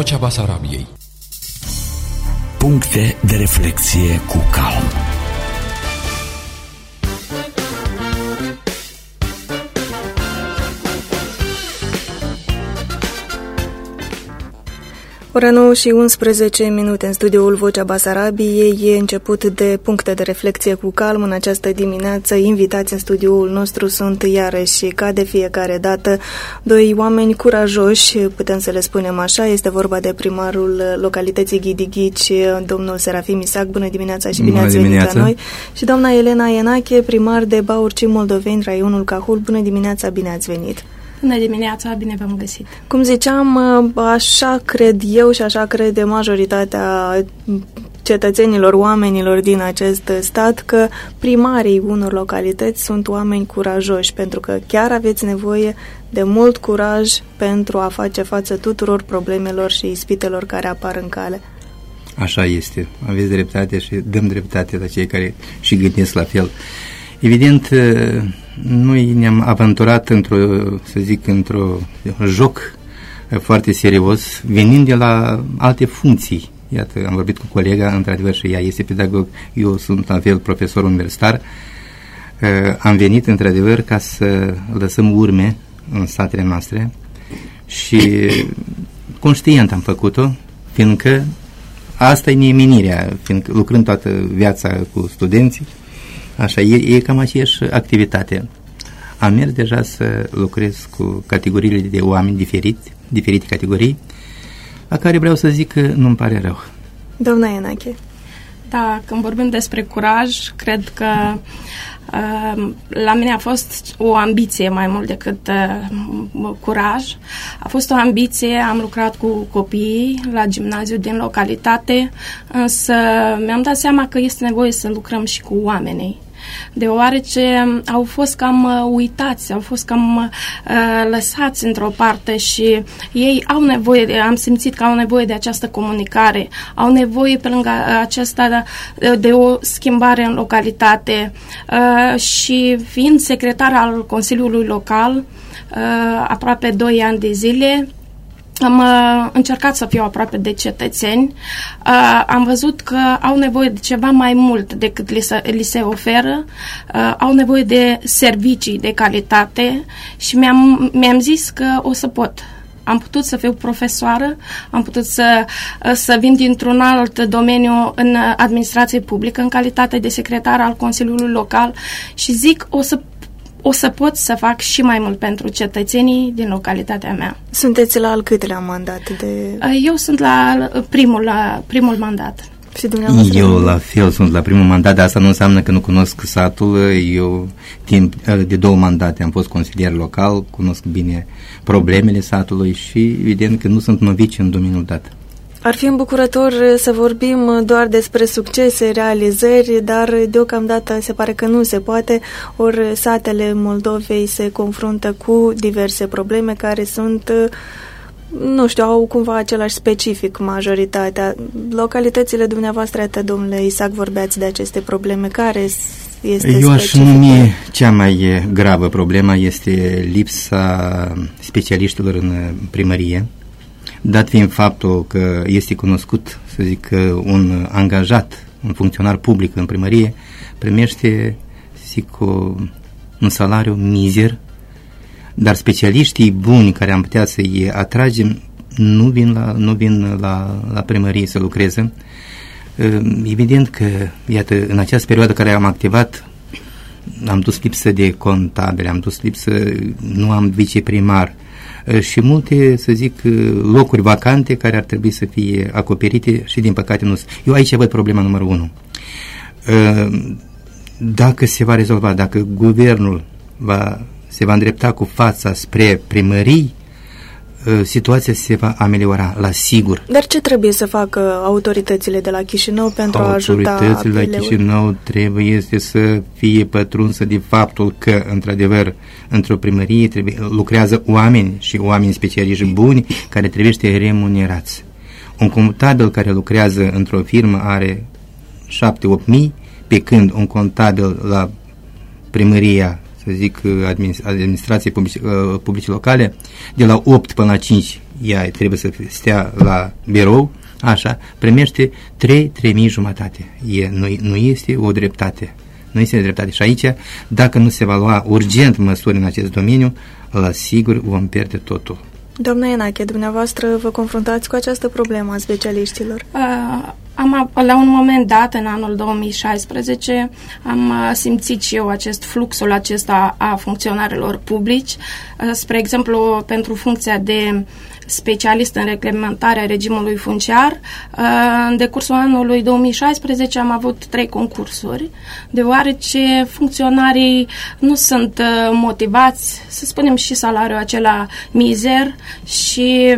Vocea Basarabiei. Puncte de reflexie cu calm. Ora 9 și 11 minute în studioul Vocea Basarabiei. E început de puncte de reflexie cu calm în această dimineață. Invitați în studioul nostru sunt iarăși, ca de fiecare dată, doi oameni curajoși, putem să le spunem așa. Este vorba de primarul localității Ghidighici, domnul Serafim Isac. Bună dimineața și bine ați venit la noi. Și doamna Elena Enache, primar de Baurci Moldoveni, raionul Cahul. Bună dimineața, bine ați venit. Bună dimineața, bine v-am găsit. Cum ziceam, așa cred eu și așa crede majoritatea cetățenilor, oamenilor din acest stat, că primarii unor localități sunt oameni curajoși, pentru că chiar aveți nevoie de mult curaj pentru a face față tuturor problemelor și ispitelor care apar în cale. Așa este, aveți dreptate și dăm dreptate la cei care și gândesc la fel. Evident, noi ne-am aventurat într-un joc foarte serios, venind de la alte funcții. Iată, am vorbit cu colega, într-adevăr și ea este pedagog, eu sunt la fel profesor universitar. Am venit într-adevăr ca să lăsăm urme în satele noastre și conștient am făcut-o, fiindcă asta e nemenirea, fiindcă lucrând toată viața cu studenții. Așa, e cam aceeași activitate. Am mers deja să lucrez cu categoriile de oameni diferite categorii, la care vreau să zic că nu-mi pare rău. Doamna Enache. Da, când vorbim despre curaj, cred că la mine a fost o ambiție mai mult decât curaj. A fost o ambiție, am lucrat cu copiii la gimnaziu din localitate, însă mi-am dat seama că este nevoie să lucrăm și cu oamenii. Deoarece au fost cam uitați, au fost cam lăsați într-o parte și ei au nevoie, am simțit că au nevoie de această comunicare, au nevoie pe lângă aceasta de o schimbare în localitate și fiind secretar al Consiliului Local aproape 2 ani de zile, am încercat să fiu aproape de cetățeni. Am văzut că au nevoie de ceva mai mult decât li se oferă. Au nevoie de servicii de calitate și mi-am zis că o să pot. Am putut să fiu profesoară, am putut să vin dintr-un alt domeniu în administrație publică, în calitate de secretar al Consiliului Local și zic o să pot să fac și mai mult pentru cetățenii din localitatea mea. Sunteți la al câtelea mandat? Eu sunt la primul mandat. Și dumneavoastră? Eu la fel sunt la primul mandat, dar asta nu înseamnă că nu cunosc satul. Eu timp de 2 mandate am fost consilier local, cunosc bine problemele satului și evident că nu sunt novici în domeniul dat. Ar fi îmbucurător să vorbim doar despre succese, realizări, dar deocamdată se pare că nu se poate, ori satele Moldovei se confruntă cu diverse probleme care sunt, nu știu, au cumva același specific majoritatea. Localitățile dumneavoastră, atât, domnule Isac, vorbeați de aceste probleme. Care este Eu aș numi cea mai gravă problemă este lipsa specialiștilor în primărie. Dat fiind faptul că este cunoscut, să zic, un angajat, un funcționar public în primărie, primește, zic, un salariu mizer, dar specialiștii buni care am putea să-i atragem nu vin la primărie să lucreze. Evident că, iată, în această perioadă care am activat, am dus lipsă de contabili, am dus lipsă, nu am viceprimar, și multe, să zic, locuri vacante care ar trebui să fie acoperite și din păcate nu sunt. Eu aici văd problema numărul 1. Dacă se va rezolva, dacă guvernul se va îndrepta cu fața spre primării, situația se va ameliora, la sigur. Dar ce trebuie să facă autoritățile de la Chișinău pentru a ajuta Autoritățile la Chișinău trebuie să fie pătrunsă de faptul că, într-adevăr, într-o primărie lucrează oameni și oameni specialiști buni care trebuie remunerați. Un contabil care lucrează într-o firmă are 7-8 mii, pe când un contabil la să zic, administrație publice locale, de la 8 până la 5 ea trebuie să stea la birou, așa, primește 3.000 jumătate. Nu este o dreptate. Nu este dreptate. Și aici, dacă nu se va lua urgent măsuri în acest domeniu, la sigur vom pierde totul. Doamna Enache, dumneavoastră vă confruntați cu această problemă a specialiștilor? La un moment dat, în anul 2016, am simțit și eu fluxul acesta a funcționarilor publici. Spre exemplu, pentru funcția de specialist în reglementarea regimului funciar, în decursul anului 2016 am avut 3 concursuri, deoarece funcționarii nu sunt motivați, să spunem, și salariul acela mizer și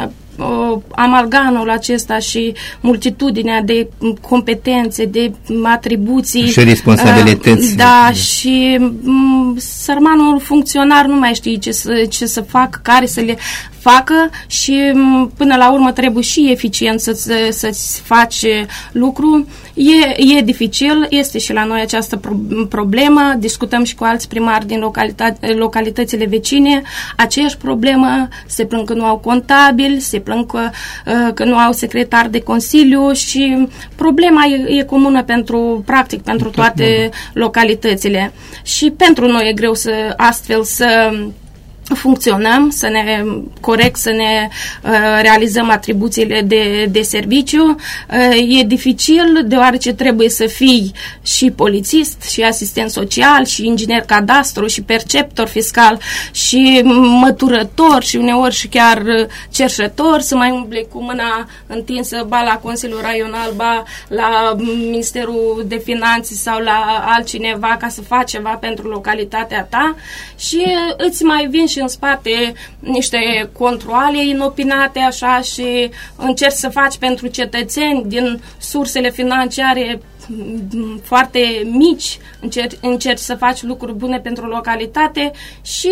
amalganul acesta și multitudinea de competențe, de atribuții și responsabilități. Și sărmanul funcționar nu mai știe ce să facă, care să le facă și până la urmă trebuie și eficient să-ți faci lucru. E dificil, este și la noi această problemă, discutăm și cu alți primari din localitățile vecine, aceeași problemă, se plâng că nu au contabil, se plâng că nu au secretar de consiliu și problema e comună pentru toate localitățile. Și pentru noi e greu astfel să funcționăm, să ne realizăm atribuțiile de serviciu. E dificil, deoarece trebuie să fii și polițist, și asistent social, și inginer cadastru, și perceptor fiscal, și măturător, și uneori și chiar cerșetor, să mai umble cu mâna întinsă, ba la Consiliul Raional, ba la Ministerul de Finanțe sau la altcineva ca să faci ceva pentru localitatea ta și îți mai vin și în spate niște controale inopinate așa și încerci să faci pentru cetățeni din sursele financiare foarte mici, încerci să faci lucruri bune pentru localitate și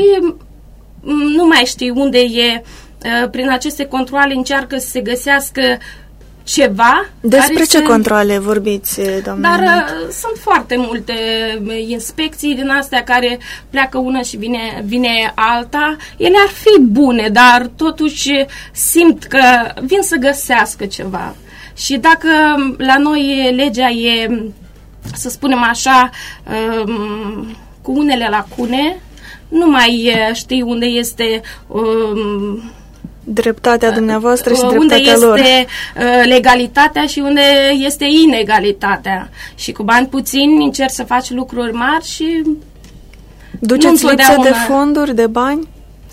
nu mai știi unde e. Prin aceste controale încearcă să se găsească ceva. Despre ce controale vorbiți, doamna? Dar sunt foarte multe inspecții din astea care pleacă una și vine alta. Ele ar fi bune, dar totuși simt că vin să găsească ceva. Și dacă la noi legea e, să spunem așa, cu unele lacune, nu mai știi unde este dreptatea dumneavoastră și dreptatea lor. Unde este legalitatea și unde este inegalitatea. Și cu bani puțini încerci să faci lucruri mari și duceți lipsă de fonduri, de bani?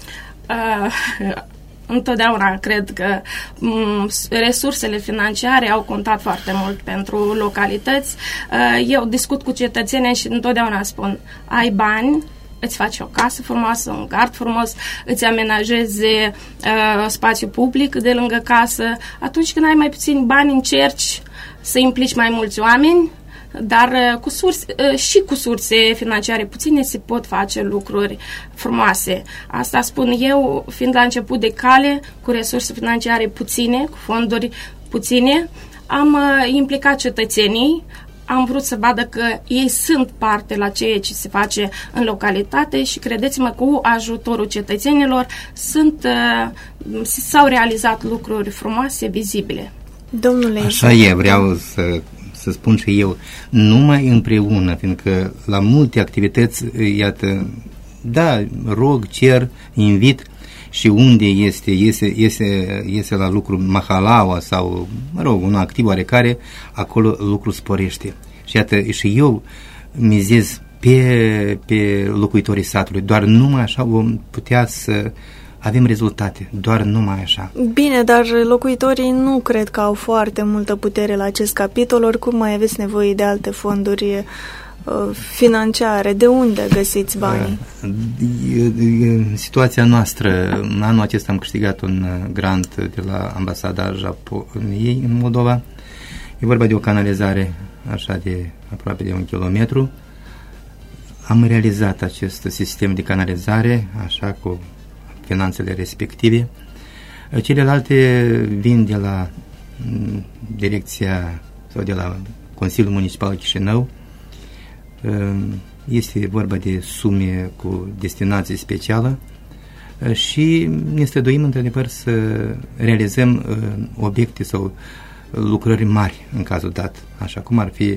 Întotdeauna cred că resursele financiare au contat foarte mult pentru localități. Eu discut cu cetățenii și întotdeauna spun, ai bani, îți faci o casă frumoasă, un gard frumos, îți amenajezi spațiu public de lângă casă. Atunci când ai mai puțin bani, încerci să implici mai mulți oameni, dar cu surse financiare puține se pot face lucruri frumoase. Asta spun eu, fiind la început de cale, cu resurse financiare puține, cu fonduri puține, am implicat cetățenii, am vrut să vadă că ei sunt parte la ceea ce se face în localitate și credeți-mă, cu ajutorul cetățenilor s-au realizat lucruri frumoase, vizibile. Domnule, așa e, vreau să spun și eu, numai împreună, fiindcă la multe activități, iată, da, rog, cer, invit și unde iese la lucru mahalaua sau, mă rog, un activ oarecare, acolo lucru sporește. Și iată, și eu mizez pe locuitorii satului, doar numai așa vom putea să avem rezultate, doar numai așa. Bine, dar locuitorii nu cred că au foarte multă putere la acest capitol, oricum mai aveți nevoie de alte fonduri financiare. De unde găsiți banii? Situația noastră, în anul acesta am câștigat un grant de la Ambasada Japoniei în Moldova. E vorba de o canalizare așa de aproape de 1 kilometru. Am realizat acest sistem de canalizare așa cu finanțele respective. Celelalte vin de la direcția sau de la Consiliul Municipal Chișinău. Este vorba de sume cu destinație specială. și ne străduim într-adevăr să realizăm obiecte sau lucrări mari în cazul dat, așa cum ar fi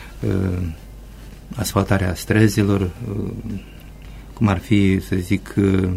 asfaltarea străzilor, cum ar fi, să zic,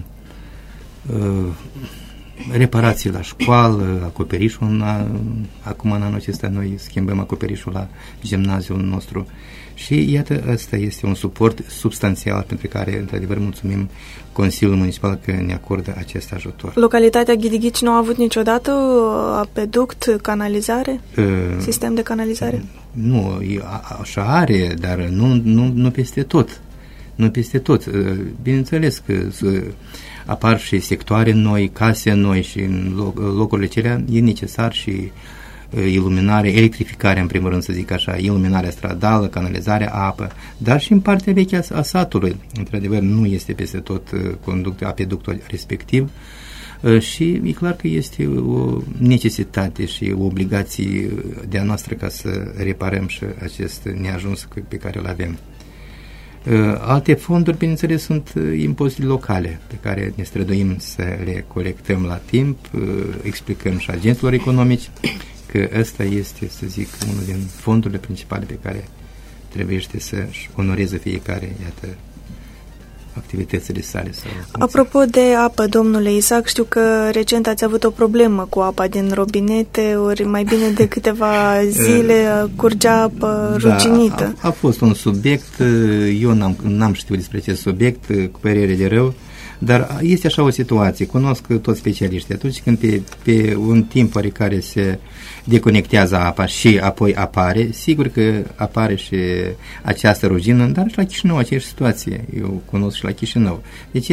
reparații la școală, acoperișul. Acum, în anul acesta, noi schimbăm acoperișul la gimnaziul nostru și iată, ăsta este un suport substanțial pentru care, într-adevăr, mulțumim Consiliul Municipal că ne acordă acest ajutor. Localitatea Ghidighici nu a avut niciodată apeduct, canalizare? Sistem de canalizare? Nu, așa are, dar nu peste tot. Nu peste tot. Bineînțeles că apar și sectoare noi, case noi și în locurile acelea e necesar și iluminare, electrificarea, în primul rând să zic așa, iluminarea stradală, canalizarea, apă, dar și în partea veche a satului. Într-adevăr, nu este peste tot apeductul respectiv și e clar că este o necesitate și o obligație de-a noastră ca să reparăm și acest neajuns pe care îl avem. Alte fonduri, bineînțeles, sunt impozitele locale pe care ne străduim să le colectăm la timp, explicăm și agenților economici că ăsta este, să zic, unul din fondurile principale pe care trebuie să-și onoreze fiecare, iată, activitățile sale. Apropo de apă, domnule Isaac, știu că recent ați avut o problemă cu apa din robinete, ori mai bine de câteva zile curgea apă ruginită. A fost un subiect, eu n-am știut despre acest subiect, cu părere de rău, dar este așa o situație, cunosc toți specialiștii, atunci când pe un timp oarecare se deconectează apa și apoi apare, sigur că apare și această rugină, dar și la Chișinău aceeași situație, eu cunosc și la Chișinău. Deci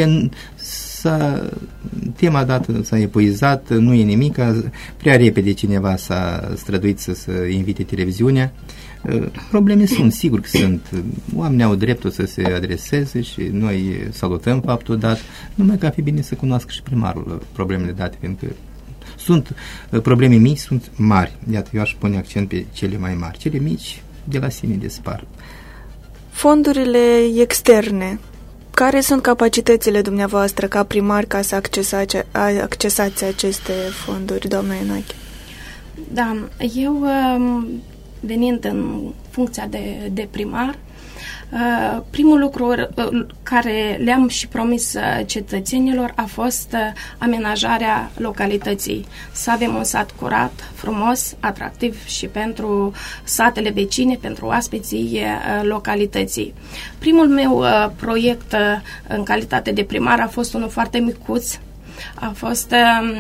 tema dată s-a epuizat, nu e nimic, prea repede cineva s-a străduit să invite televiziunea. Probleme sunt, sigur că sunt. Oamenii au dreptul să se adreseze și noi salutăm faptul dat, numai că ar fi bine să cunoască și primarul problemele date, pentru că sunt probleme mici, sunt mari. Iată, eu aș pune accent pe cele mai mari. Cele mici de la sine dispar. Fondurile externe. Care sunt capacitățile dumneavoastră ca primar ca să accesați aceste fonduri, doamna Enache? Da, eu venind în funcția de primar, primul lucru care le-am și promis cetățenilor a fost amenajarea localității. Să avem un sat curat, frumos, atractiv și pentru satele vecine, pentru oaspeții localității. Primul meu proiect în calitate de primar a fost unul foarte micuț. A fost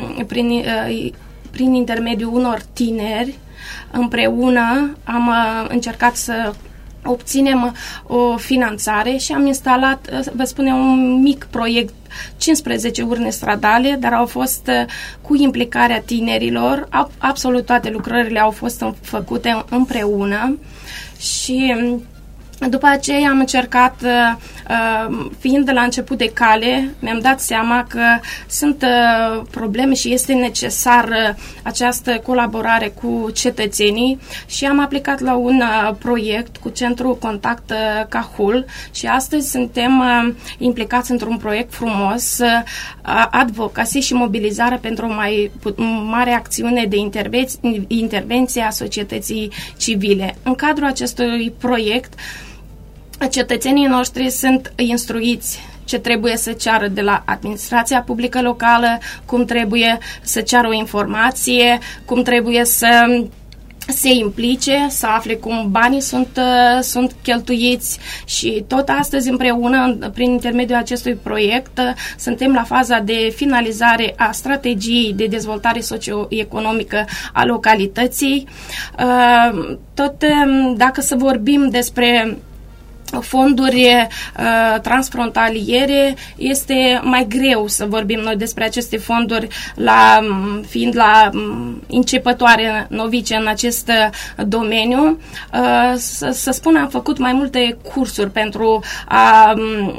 prin intermediul unor tineri. Împreună am încercat să obținem o finanțare și am instalat, vă spunem, un mic proiect, 15 urne stradale, dar au fost cu implicarea tinerilor, absolut toate lucrările au fost făcute împreună și după aceea am încercat, fiind de la început de cale, mi-am dat seama că sunt probleme și este necesar această colaborare cu cetățenii și am aplicat la un proiect cu Centrul Contact Cahul și astăzi suntem implicați într-un proiect frumos, advocacy și mobilizare pentru o mai mare acțiune de intervenție a societății civile. În cadrul acestui proiect, cetățenii noștri sunt instruiți ce trebuie să ceară de la administrația publică locală, cum trebuie să ceară o informație, cum trebuie să se implice, să afle cum banii sunt cheltuiți și tot astăzi împreună, prin intermediul acestui proiect, suntem la faza de finalizare a strategiei de dezvoltare socioeconomică a localității. Tot dacă să vorbim despre fonduri transfrontaliere, este mai greu să vorbim noi despre aceste fonduri fiind la începătoare novice în acest domeniu. Să spun, am făcut mai multe cursuri pentru a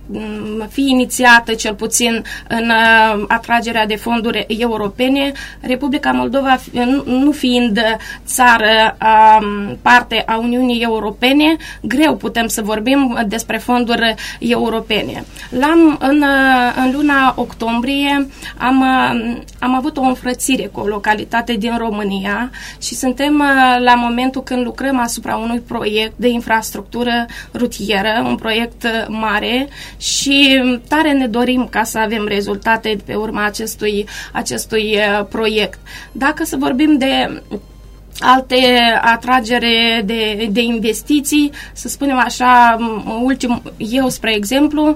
fi inițiată cel puțin în atragerea de fonduri europene. Republica Moldova, nu fiind țară parte a Uniunii Europene, greu putem să vorbim despre fonduri europene. În luna octombrie am avut o înfrățire cu o localitate din România și suntem la momentul când lucrăm asupra unui proiect de infrastructură rutieră, un proiect mare și tare ne dorim ca să avem rezultate pe urma acestui proiect. Dacă să vorbim de alte atragere de investiții, să spunem așa, eu, spre exemplu,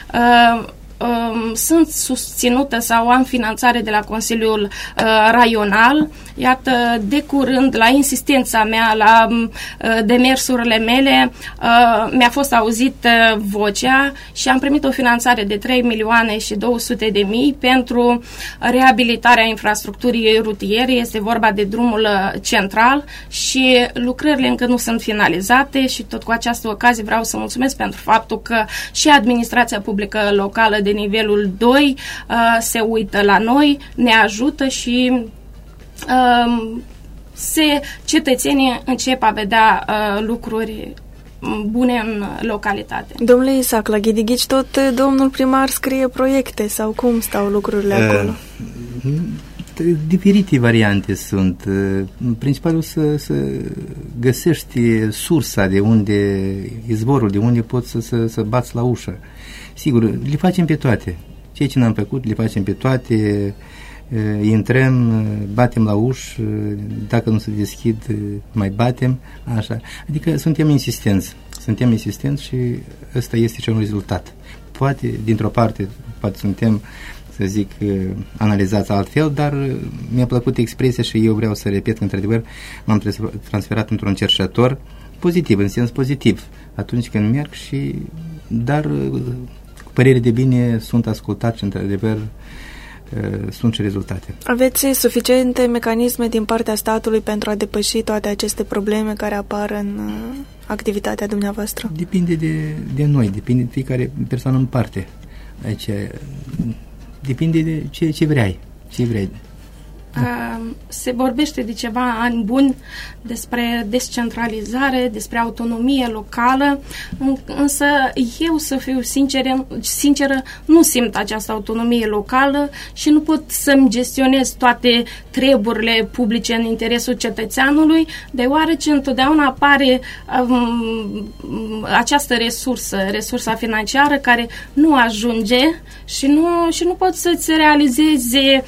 sunt susținută sau am finanțare de la Consiliul Raional. Iată, de curând, la insistența mea, la demersurile mele, mi-a fost auzit vocea și am primit o finanțare de 3.200.000 pentru reabilitarea infrastructurii rutiere. Este vorba de drumul central și lucrările încă nu sunt finalizate și tot cu această ocazie vreau să mulțumesc pentru faptul că și administrația publică locală de nivelul 2 se uită la noi, ne ajută și cetățenii încep a vedea lucruri bune în localitate. Domnule Isac, la Ghidighici tot domnul primar scrie proiecte sau cum stau lucrurile acolo? Diferite variante sunt. Principalul să găsești sursa de unde, izvorul de unde poți să bați la ușă. Sigur, le facem pe toate. Ceea ce n-am făcut, le facem pe toate. Intrăm, batem la ușă, dacă nu se deschid, mai batem, așa. Adică suntem insistenți și ăsta este cel rezultat. Poate, dintr-o parte, poate suntem, să zic, analizați altfel, dar mi-a plăcut expresia și eu vreau să repet că, într-adevăr, m-am transferat într-un cercetător pozitiv, în sens pozitiv, atunci când merg dar cu părere de bine sunt ascultat și, într-adevăr, sunt și rezultate. Aveți suficiente mecanisme din partea statului pentru a depăși toate aceste probleme care apar în activitatea dumneavoastră? Depinde de noi, depinde de fiecare persoană în parte. Aici depinde de ce vrei. Se vorbește de ceva ani buni despre descentralizare, despre autonomie locală, însă eu, să fiu sinceră, nu simt această autonomie locală și nu pot să-mi gestionez toate treburile publice în interesul cetățeanului, deoarece întotdeauna apare această resursa financiară care nu ajunge și nu pot să-ți realizeze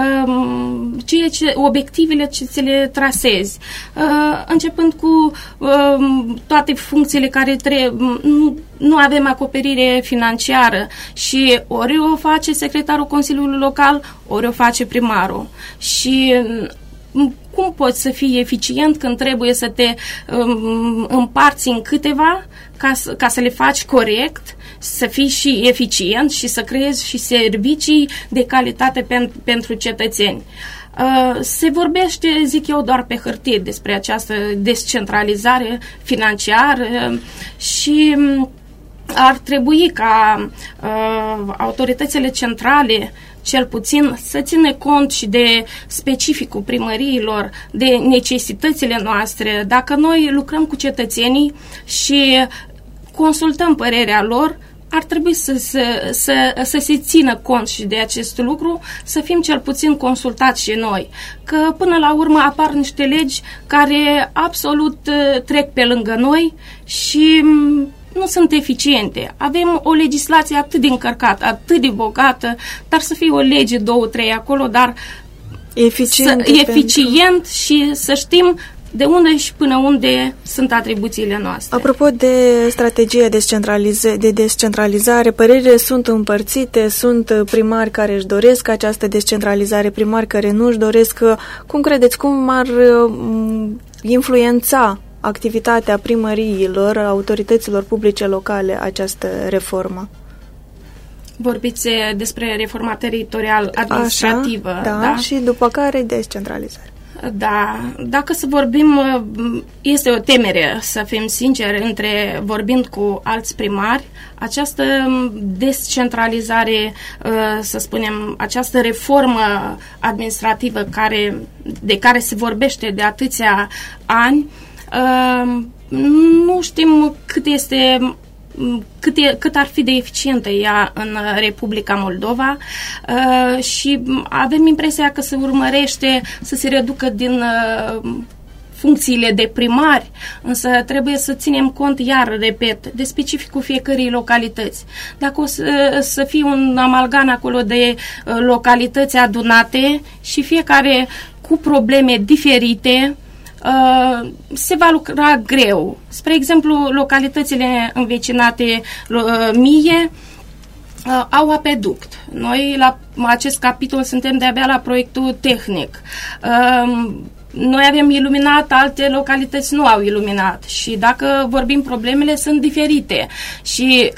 obiectivele ce ți le trasezi. Începând cu toate funcțiile care nu avem acoperire financiară și ori o face secretarul Consiliului Local, ori o face primarul. Și cum poți să fii eficient când trebuie să te împarți în câteva ca să le faci corect, să fii și eficient și să creezi și servicii de calitate pentru cetățeni. Se vorbește, zic eu, doar pe hârtie despre această descentralizare financiară și ar trebui ca autoritățile centrale cel puțin să țină cont și de specificul primăriilor, de necesitățile noastre. Dacă noi lucrăm cu cetățenii și consultăm părerea lor, ar trebui să se țină cont și de acest lucru, să fim cel puțin consultați și noi. Că până la urmă apar niște legi care absolut trec pe lângă noi și nu sunt eficiente. Avem o legislație atât de încărcată, atât de bogată, dar să fie o lege, 2-3 acolo, dar eficient și să știm de unde și până unde sunt atribuțiile noastre. Apropo de strategia de descentralizare, părerile sunt împărțite, sunt primari care își doresc această descentralizare, primari care nu își doresc. Cum credeți, cum ar influența activitatea primăriilor, autorităților publice locale, această reformă? Vorbiți despre reforma teritorial-administrativă, așa, da? Și după care descentralizare. Da, dacă să vorbim, este o temere, să fim sinceri, vorbind cu alți primari, această descentralizare, să spunem, această reformă administrativă de care se vorbește de atâția ani, nu știm cât ar fi de eficientă ea în Republica Moldova și avem impresia că se urmărește să se reducă din funcțiile de primari, însă trebuie să ținem cont, iar, repet, de specificul fiecărei localități. Dacă o să fie un amalgam acolo de localități adunate și fiecare cu probleme diferite, se va lucra greu. Spre exemplu, localitățile învecinate mie au apeduct. Noi la acest capitol suntem de-abia la proiectul tehnic. Noi avem iluminat, alte localități nu au iluminat și dacă vorbim, problemele sunt diferite și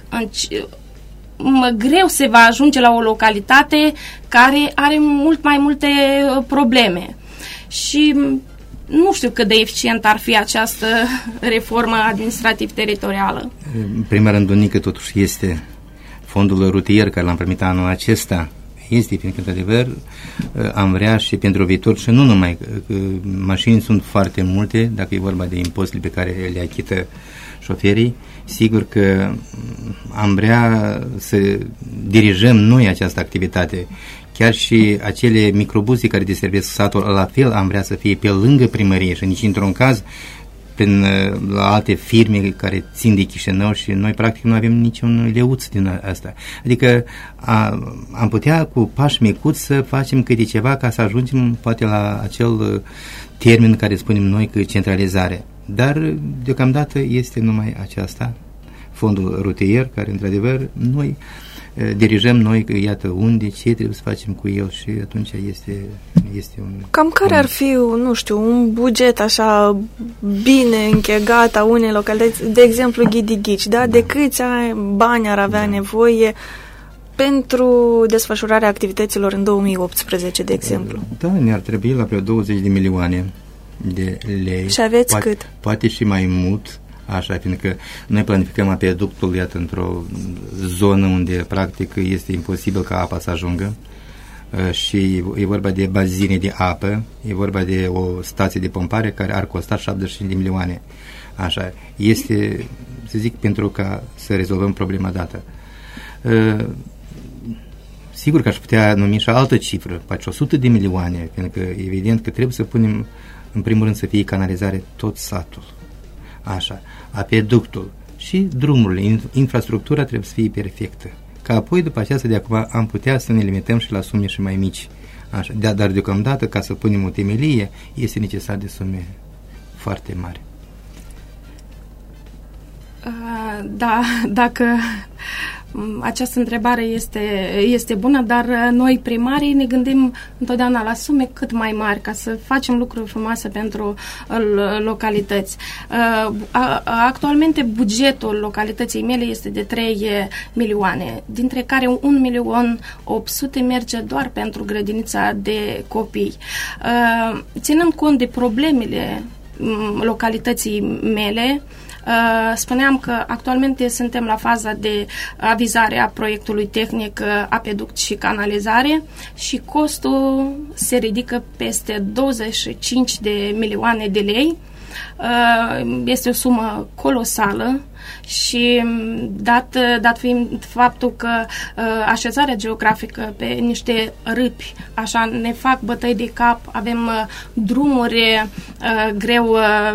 greu se va ajunge la o localitate care are mult mai multe probleme. Și nu știu cât de eficient ar fi această reformă administrativ-teritorială. În primul rând, unică totuși este fondul rutier care l-am primit anul acesta. Este, fiindcă, într-adevăr, am vrea și pentru viitor, și nu numai, mașini sunt foarte multe, dacă e vorba de impozitele pe care le achită șoferii, sigur că am vrea să dirijăm noi această activitate. Chiar și acele microbuze care deservesc satul, la fel am vrea să fie pe lângă primărie și nici într-un caz la alte firme care țin de Chișinău și noi practic nu avem niciun leuț din asta. Adică am putea cu pași micuți să facem câte ceva ca să ajungem poate la acel termen care spunem noi că centralizare. Dar deocamdată este numai aceasta, fondul rutier, care într-adevăr noi dirijăm noi, iată, unde, ce trebuie să facem cu el și atunci este un... Cam care ar fi, nu știu, un buget așa bine închegat a unei localități, de exemplu Ghidighici, da? De câți bani ar avea nevoie pentru desfășurarea activităților în 2018, de exemplu? Da, ne-ar trebui la vreo 20 de milioane de lei. Și aveți cât? Poate și mai mult. Așa, fiindcă noi planificăm apeductul, iată, într-o zonă unde, practic, este imposibil ca apa să ajungă și e vorba de bazine de apă, e vorba de o stație de pompare care ar costa 75 de milioane. Așa, este, să zic, pentru ca să rezolvăm problema dată. Sigur că aș putea numi și altă cifră, poate 100 de milioane, pentru că evident că trebuie să punem, în primul rând, să fie canalizare tot satul. Așa, apeductul și drumurile, infrastructura trebuie să fie perfectă. Ca apoi, după aceasta, de acum am putea să ne limităm și la sume și mai mici. Așa, dar deocamdată, ca să punem o temelie, este necesar de sume foarte mari. Da, dacă această întrebare este bună, dar noi primarii ne gândim întotdeauna la sume cât mai mari ca să facem lucruri frumoase pentru localități. Actualmente bugetul localității mele este de 3 milioane, dintre care 1.800.000 merge doar pentru grădinița de copii. Ținând cont de problemele localității mele, spuneam că actualmente suntem la faza de avizare a proiectului tehnic apeduct și canalizare și costul se ridică peste 25 de milioane de lei. Este o sumă colosală și dat fiind faptul că așezarea geografică pe niște râpi așa ne fac bătăi de cap, avem drumuri greu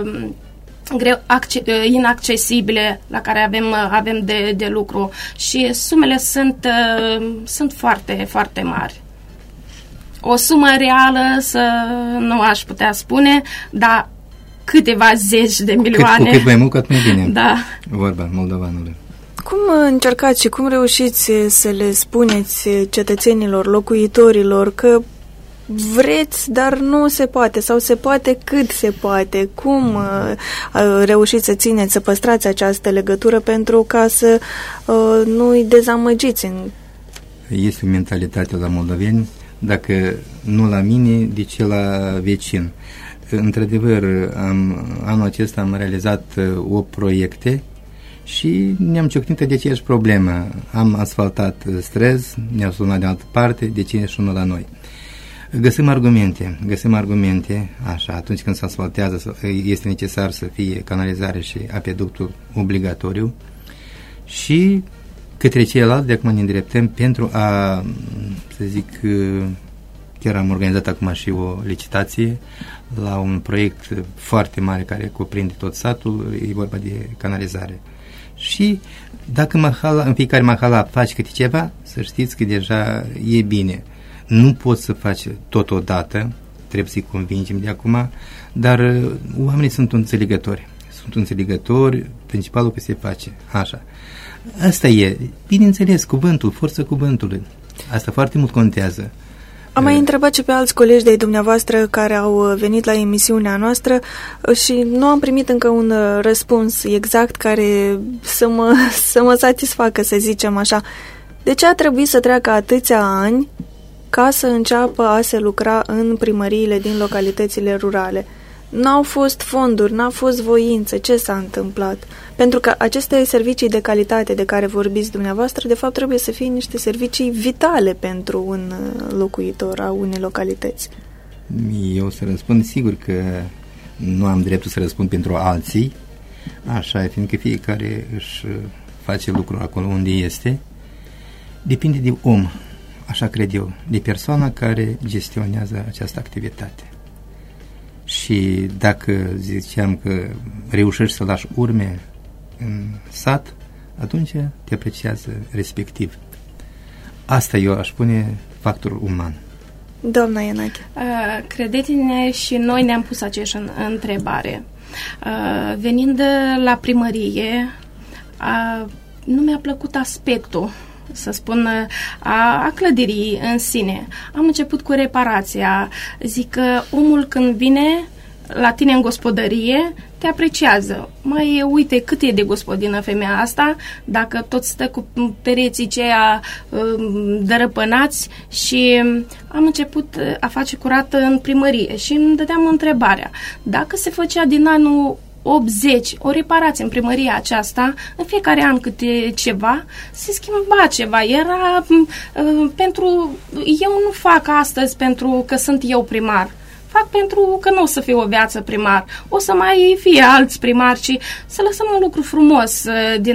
inaccesibile la care avem de lucru și sumele sunt foarte, foarte mari. O sumă reală nu aș putea spune, dar câteva zeci de milioane. Cât mai mult, cât mai bine. Da. Vorba moldovanului. Cum încercați și cum reușiți să le spuneți cetățenilor, locuitorilor că vreți, dar nu se poate, sau se poate cât se poate? Cum reușiți să țineți, să păstrați această legătură pentru ca să nu-i dezamăgiți? Este o mentalitate la moldoveni, dacă nu la mine, de ce la vecin. Într-adevăr, anul acesta am realizat 8 proiecte și ne-am ciocnit de aceeași problemă. Am asfaltat străzi, ne-au sunat de altă parte, de ce și unul la noi. Găsim argumente, așa, atunci când se asfaltează este necesar să fie canalizare și apeductul obligatoriu și către ceilalți de acum ne îndreptăm pentru a, să zic, chiar am organizat acum și o licitație la un proiect foarte mare care cuprinde tot satul, e vorba de canalizare. Și dacă în fiecare mahala faci câte ceva, să știți că deja e bine. Nu poți să faci totodată, trebuie să-i convingem de acum, dar oamenii sunt înțelegători, principalul că se face, așa. Asta e, bineînțeles, cuvântul, forța cuvântului, asta foarte mult contează. Am mai întrebat și pe alți colegi de-ai dumneavoastră care au venit la emisiunea noastră și nu am primit încă un răspuns exact care să mă satisfacă, să zicem așa. De ce a trebuit să treacă atâția ani ca să înceapă a se lucra în primăriile din localitățile rurale? N-au fost fonduri, n-a fost voință, ce s-a întâmplat? Pentru că aceste servicii de calitate de care vorbiți dumneavoastră, de fapt, trebuie să fie niște servicii vitale pentru un locuitor a unei localități. Eu să răspund, sigur că nu am dreptul să răspund pentru alții, așa, fiindcă fiecare își face lucrul acolo unde este. Depinde de om, așa cred eu, de persoana care gestionează această activitate. Și dacă ziceam că reușești să lași urme în sat, atunci te apreciază respectiv. Asta eu aș pune factorul uman. Doamna Ianache. Credeți-ne, și noi ne-am pus aceeași întrebare. Venind la primărie, nu mi-a plăcut aspectul, să spun, a clădirii în sine. Am început cu reparația. Zic că omul când vine la tine în gospodărie, te apreciază. Mai uite cât e de gospodină femeia asta, dacă tot stă cu pereții ceia dărăpânați. Și am început a face curat în primărie și îmi dădeam întrebarea. Dacă se făcea din anul 80, o reparație în primăria aceasta, în fiecare an câte ceva, se schimba ceva. Era pentru... Eu nu fac astăzi pentru că sunt eu primar. Fac pentru că nu o să fie o viață primar. O să mai fie alți primari și să lăsăm un lucru frumos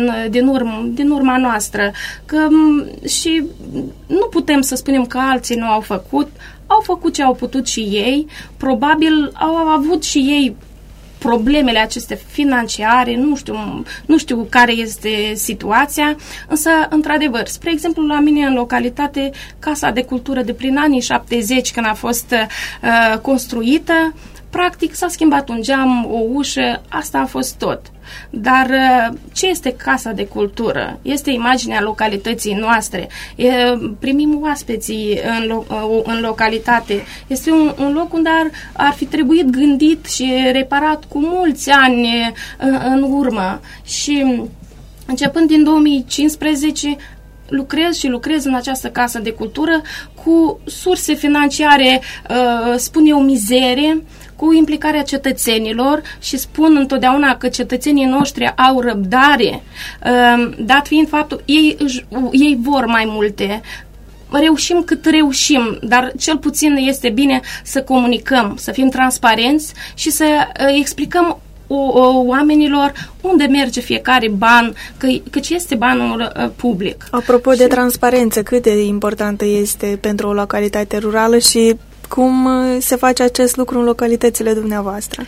din urma noastră. Că, și nu putem să spunem că alții nu au făcut. Au făcut ce au putut și ei. Probabil au avut și ei problemele acestea financiare, nu știu care este situația, însă, într-adevăr, spre exemplu, la mine în localitate, Casa de Cultură de prin anii 70, când a fost construită, practic s-a schimbat un geam, o ușă, asta a fost tot. Dar ce este Casa de Cultură? Este imaginea localității noastre. Primim oaspeții în localitate. Este un loc unde ar fi trebuit gândit și reparat cu mulți ani în urmă. Și începând din 2015 lucrez în această Casă de Cultură cu surse financiare, spun eu, mizere, cu implicarea cetățenilor și spun întotdeauna că cetățenii noștri au răbdare, dat fiind faptul ei vor mai multe. Reușim cât reușim, dar cel puțin este bine să comunicăm, să fim transparenți și să explicăm oamenilor unde merge fiecare ban, căci este banul public. Apropo de transparență, cât de importantă este pentru o localitate rurală și cum se face acest lucru în localitățile dumneavoastră?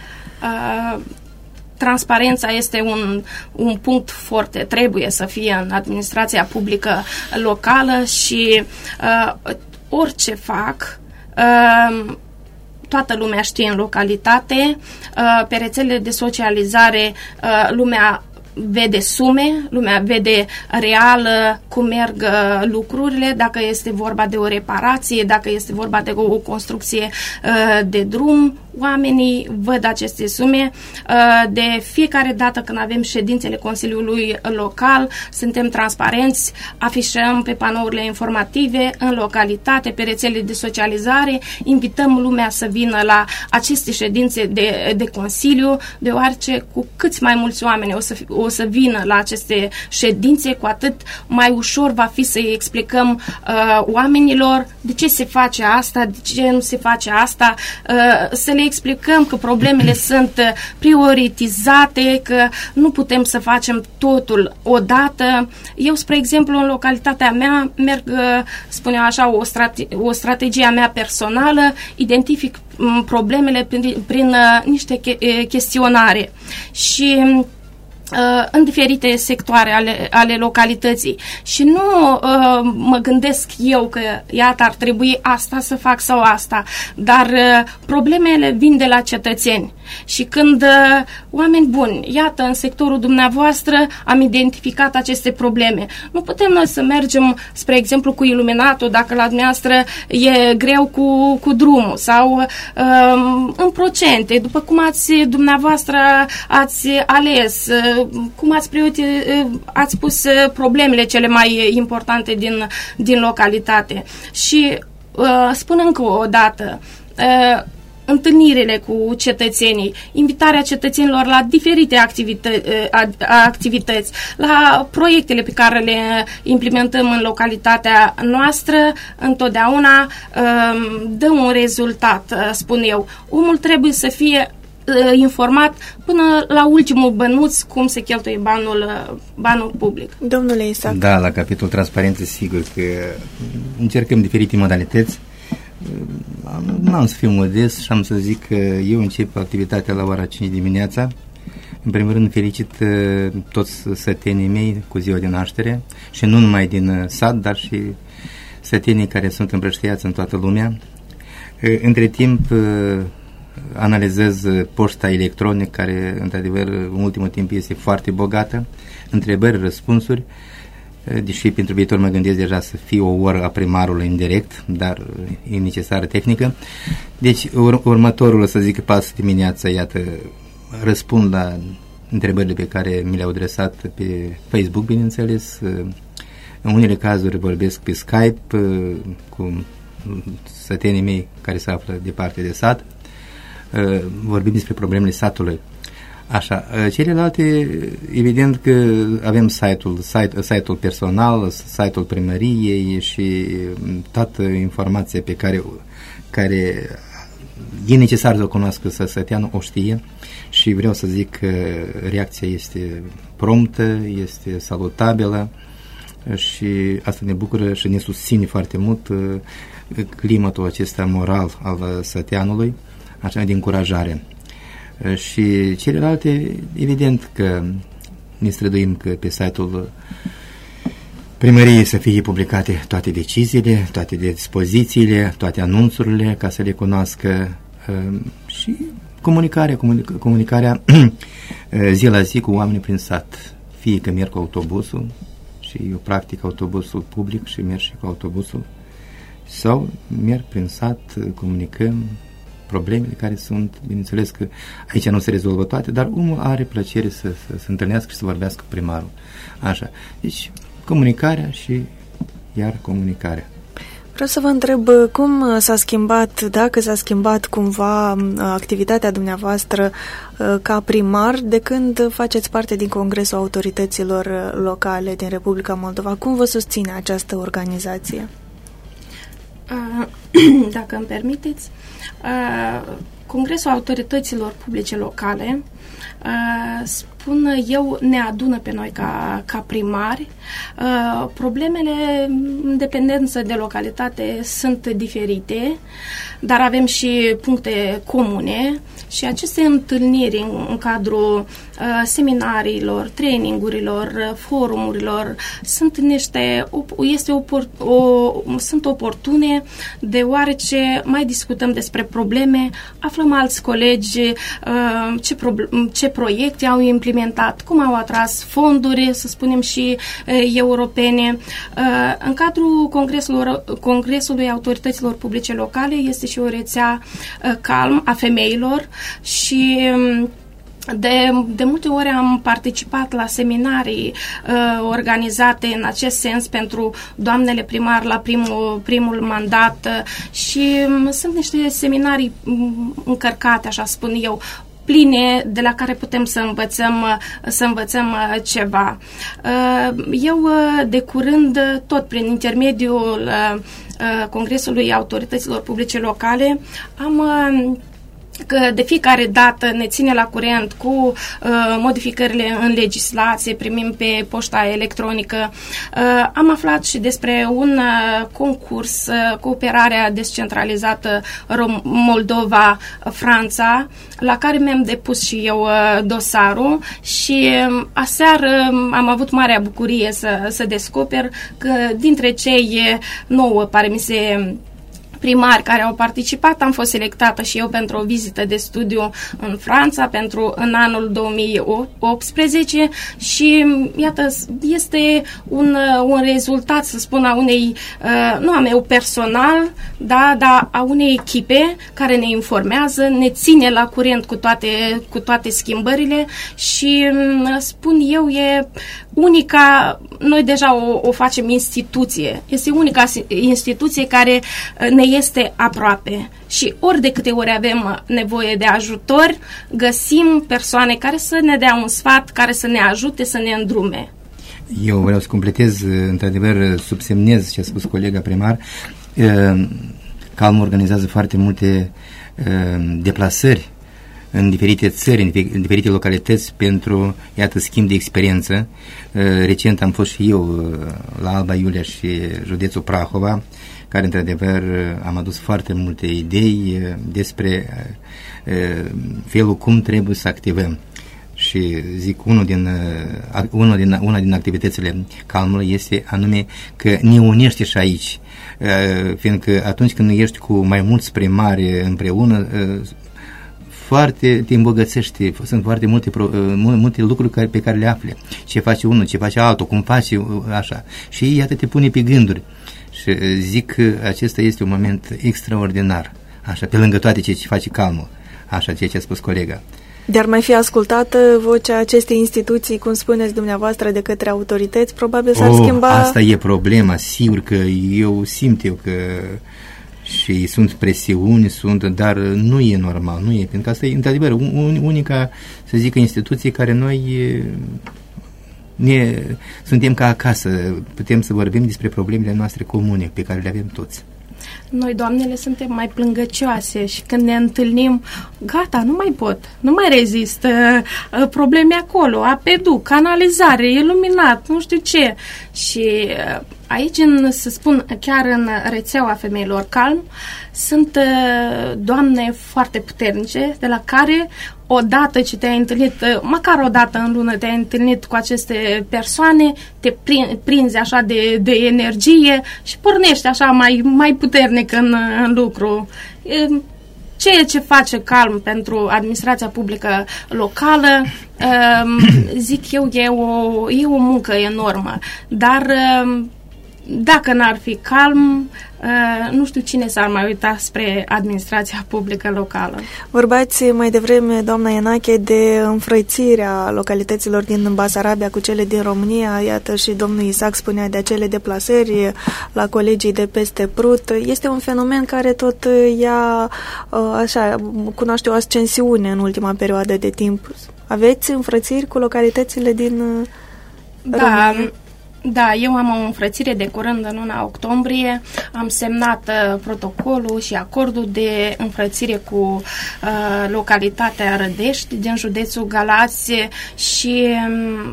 Transparența este un punct foarte, trebuie să fie în administrația publică locală și orice fac, toată lumea știe în localitate, pe rețelele de socializare lumea vede sume, lumea vede real cum merg lucrurile, dacă este vorba de o reparație, dacă este vorba de o construcție de drum, oamenii văd aceste sume. De fiecare dată când avem ședințele Consiliului Local, suntem transparenți, afișăm pe panourile informative, în localitate, pe rețelele de socializare, invităm lumea să vină la aceste ședințe de Consiliu, deoarece cu câți mai mulți oameni o să vină la aceste ședințe, cu atât mai ușor va fi să-i explicăm oamenilor de ce se face asta, de ce nu se face asta, să le explicăm că problemele sunt prioritizate, că nu putem să facem totul odată. Eu, spre exemplu, în localitatea mea merg, spun eu așa, o strategie a mea personală, identific problemele prin niște chestionare și în diferite sectoare ale localității și nu mă gândesc eu că iată ar trebui asta să fac sau asta, dar problemele vin de la cetățeni și când oameni buni, iată în sectorul dumneavoastră am identificat aceste probleme, nu putem noi să mergem spre exemplu cu iluminatul dacă la dumneavoastră e greu cu drumul sau în procente, după cum dumneavoastră ați ales, cum ați pus problemele cele mai importante din localitate. Și spun încă o dată, întâlnirile cu cetățenii, invitarea cetățenilor la diferite activități, la proiectele pe care le implementăm în localitatea noastră, întotdeauna dă un rezultat, spun eu. Omul trebuie să fie informat până la ultimul bănuț cum se cheltuie banul public. Domnule Isaac. Da, la capitolul transparență, sigur că încercăm diferite modalități. N-am să fiu modest și am să zic că eu încep activitatea la ora 5 dimineața. În primul rând felicit toți sătenii mei cu ziua de naștere și nu numai din sat, dar și sătenii care sunt împrăștiați în toată lumea. Între timp analizez poșta electronică care, într-adevăr, în ultimul timp este foarte bogată, întrebări, răspunsuri, deși pentru viitor mă gândesc deja să fie o oră a primarului în direct, dar e necesară tehnică. Deci, următorul, să zic, pas dimineața, iată, răspund la întrebările pe care mi le-au adresat pe Facebook, bineînțeles. În unele cazuri vorbesc pe Skype cu sătenii mei care se află departe de sat. Vorbim despre problemele satului. Așa, celelalte, evident că avem site-ul personal, site-ul primăriei și toată informația pe care e necesar să o cunoască săteanul, o știe și vreau să zic că reacția este promptă, este salutabilă și asta ne bucură și ne susține foarte mult climatul acesta moral al săteanului, așa de încurajare. Și celelalte, evident că ne străduim că pe site-ul primăriei să fie publicate toate deciziile, toate dispozițiile, toate anunțurile, ca să le cunoască și comunicarea zi la zi cu oamenii prin sat. Fie că merg cu autobusul și eu practic autobusul public și merg și cu autobusul, sau merg prin sat, comunicăm problemele care sunt, bineînțeles că aici nu se rezolvă toate, dar omul are plăcere să se întâlnească și să vorbească cu primarul. Așa. Deci, comunicarea și iar comunicarea. Vreau să vă întreb cum s-a schimbat, dacă s-a schimbat cumva activitatea dumneavoastră ca primar de când faceți parte din Congresul Autorităților Locale din Republica Moldova. Cum vă susține această organizație? Dacă îmi permiteți, Congresul Autorităților Publice Locale, spun eu, ne adună pe noi ca primari. Problemele în dependență de localitate sunt diferite, dar avem și puncte comune și aceste întâlniri în cadrul seminariilor, trainingurilor, forumurilor sunt oportune, deoarece mai discutăm despre probleme, aflăm alți colegi ce proiecte au implementat, cum au atras fonduri, să spunem, și europene. În cadrul Congresului Autorităților Publice Locale este și o rețea CALM a femeilor și de multe ori am participat la seminarii organizate în acest sens pentru doamnele primar la primul mandat și sunt niște seminarii încărcate, așa spun eu, pline, de la care putem să învățăm ceva. Eu, de curând, tot prin intermediul Congresului Autorităților Publice Locale, că de fiecare dată ne ține la curent cu modificările în legislație, primim pe poșta electronică. Am aflat și despre un concurs, Cooperarea Descentralizată Moldova-Franța, la care mi-am depus și eu dosarul și aseară am avut marea bucurie să descoper că dintre cei 9, pare mi se, primari care au participat, am fost selectată și eu pentru o vizită de studiu în Franța în anul 2018 și iată, este un rezultat, să spun, a unei, nu a meu personal, da, dar a unei echipe care ne informează, ne ține la curent cu toate schimbările și spun eu, e unica, noi deja o facem instituție, este unica instituție care ne este aproape și ori de câte ori avem nevoie de ajutor, găsim persoane care să ne dea un sfat, care să ne ajute, să ne îndrume. Eu vreau să completez, într-adevăr, subsemnez ce a spus colega primar. CALM organizează foarte multe deplasări în diferite țări, în diferite localități pentru, iată, schimb de experiență. Recent am fost și eu la Alba Iulia și județul Prahova, care, într-adevăr, am adus foarte multe idei despre felul cum trebuie să activăm. Și zic, una din activitățile CALM-ului este anume că ne unește și aici, fiindcă atunci când ești cu mai mulți primari împreună, foarte te îmbogățește, sunt foarte multe lucruri pe care le afli. Ce face unul, ce face altul, cum face așa. Și iată, te pune pe gânduri. Și zic că acesta este un moment extraordinar, așa, pe lângă toate ce face CALM-ul, așa, ceea ce a spus colega. Dar mai fi ascultată vocea acestei instituții, cum spuneți dumneavoastră, de către autorități, probabil s-ar schimba... Asta e problema, sigur că eu simt că și sunt presiuni, dar nu e normal, nu e, pentru că asta e, într-adevăr, unica, să zic, instituție care noi suntem ca acasă, putem să vorbim despre problemele noastre comune pe care le avem toți. Noi, doamnele, suntem mai plângăcioase și când ne întâlnim, gata, nu mai pot, nu mai rezist, probleme acolo, apeduc, canalizare, iluminat, nu știu ce. Și aici, să spun, chiar în rețeaua femeilor CALM, sunt doamne foarte puternice, de la care odată ce te-ai întâlnit, măcar o dată în lună te-ai întâlnit cu aceste persoane, te prinzi așa de energie și pornești așa mai puternic în lucru. Ceea ce face CALM pentru administrația publică locală, zic eu, e o muncă enormă, dar dacă n-ar fi CALM, nu știu cine s-ar mai uita spre administrația publică locală. Vorbați mai devreme, doamna Enache, de înfrățirea localităților din Basarabia cu cele din România. Iată, și domnul Isaac spunea de acele deplasări la colegii de peste Prut. Este un fenomen care tot cunoaște o ascensiune în ultima perioadă de timp. Aveți înfrățiri cu localitățile din România? Da, eu am o înfrățire de curând în luna octombrie, am semnat protocolul și acordul de înfrățire cu localitatea Rădești din județul Galați și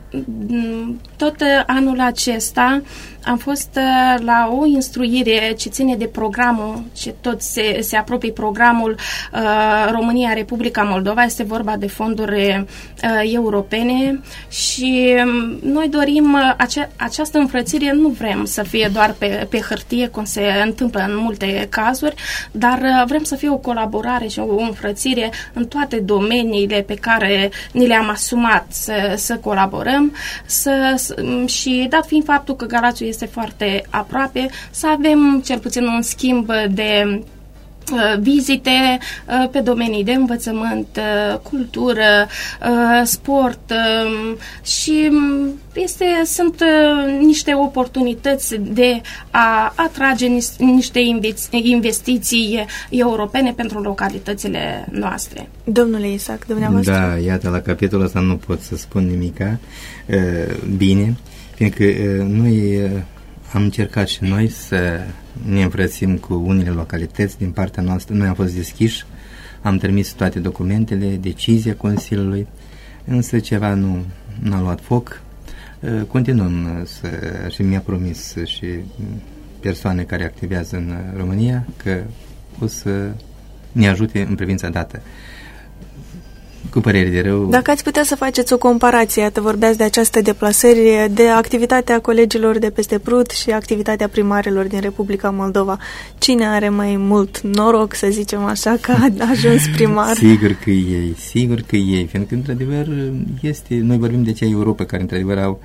tot anul acesta am fost la o instruire ce ține de programul, ce tot se apropie programul România, Republica Moldova, este vorba de fonduri europene și noi dorim această înfrățire, nu vrem să fie doar pe hârtie, cum se întâmplă în multe cazuri, dar vrem să fie o colaborare și o înfrățire în toate domeniile pe care ni le-am asumat să colaborăm și dat fiind faptul că Galațiul este foarte aproape, să avem cel puțin un schimb de vizite pe domenii de învățământ, cultură, sport și sunt niște oportunități de a atrage niște investiții europene pentru localitățile noastre. Domnule Isaac, dumneavoastră? Da, iată, la capitolul ăsta nu pot să spun nimica bine, fiindcă noi am încercat și noi să ne înfrățim cu unele localități din partea noastră. Noi am fost deschiși, am trimis toate documentele, decizia Consiliului, însă ceva nu a luat foc. Continuăm și mi-a promis și persoane care activează în România că o să ne ajute în privința dată. Cu părere de rău. Dacă ați putea să faceți o comparație, iată, vorbeați de această deplasări, de activitatea colegilor de peste Prut și activitatea primarilor din Republica Moldova. Cine are mai mult noroc, să zicem așa, că a ajuns primar? Sigur că ei, fiindcă într-adevăr noi vorbim de acea Europa care într-adevăr au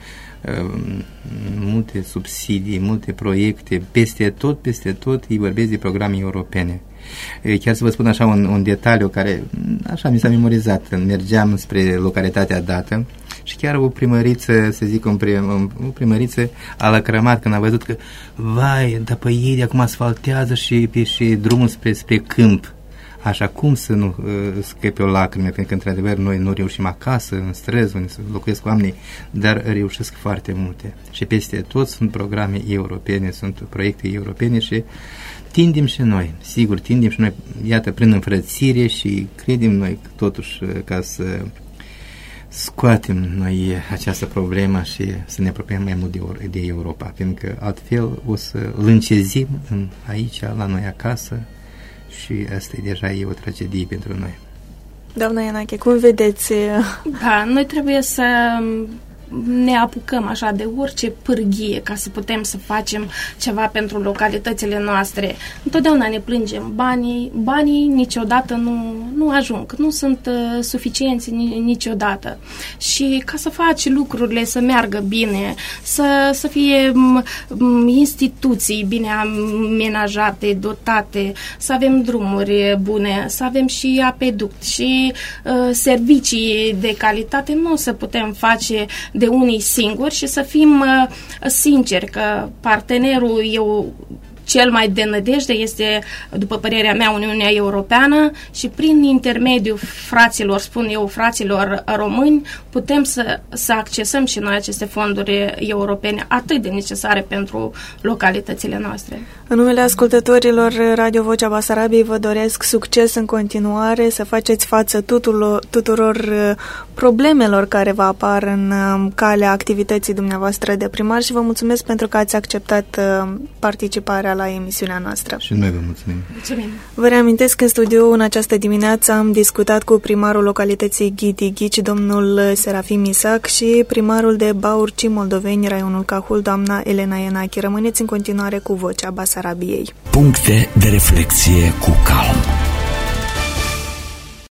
multe subsidii, multe proiecte, peste tot îi vorbesc de programe europene. Chiar să vă spun așa un detaliu care așa mi s-a memorizat. Mergeam spre localitatea dată și chiar o primăriță, să zic, o primăriță a lăcrămat când a văzut că vai, dar pe ei de acum asfaltează și drumul spre câmp. Așa, cum să nu scape o lacrimă, pentru că într-adevăr noi nu reușim acasă, în străzi, unde locuiesc oamenii, dar reușesc foarte multe. Și peste tot sunt programe europene, sunt proiecte europene și tindem și noi, sigur, iată, prin înfrățire și credem noi totuși ca să scoatem noi această problemă și să ne apropiem mai mult de Europa, pentru că altfel o să lâncezim aici, la noi acasă și asta deja e o tragedie pentru noi. Doamna Ianache, cum vedeți? Da, noi trebuie să ne apucăm așa de orice pârghie ca să putem să facem ceva pentru localitățile noastre. Întotdeauna ne plângem. Banii niciodată nu ajung, nu sunt suficienți niciodată. Și ca să faci lucrurile să meargă bine, să fie instituții bine amenajate, dotate, să avem drumuri bune, să avem și apeduct și servicii de calitate, nu o să putem face de unii singuri și să fim sinceri că partenerul cel mai de nădejde este, după părerea mea, Uniunea Europeană și prin intermediul fraților români, putem să accesăm și noi aceste fonduri europene atât de necesare pentru localitățile noastre. În numele ascultătorilor Radio Vocea Basarabiei vă doresc succes în continuare, să faceți față tuturor problemelor care vă apar în calea activității dumneavoastră de primar și vă mulțumesc pentru că ați acceptat participarea la emisiunea noastră. Și noi vă mulțumim. Mulțumim. Vă reamintesc că în studio în această dimineață am discutat cu primarul localității Ghidi Ghici, domnul Serafim Isaac, și primarul de Baurci Moldoveni, raionul Cahul, doamna Elena Ianache. Rămâneți în continuare cu Vocea Basarabiei. Puncte de reflexie cu calm.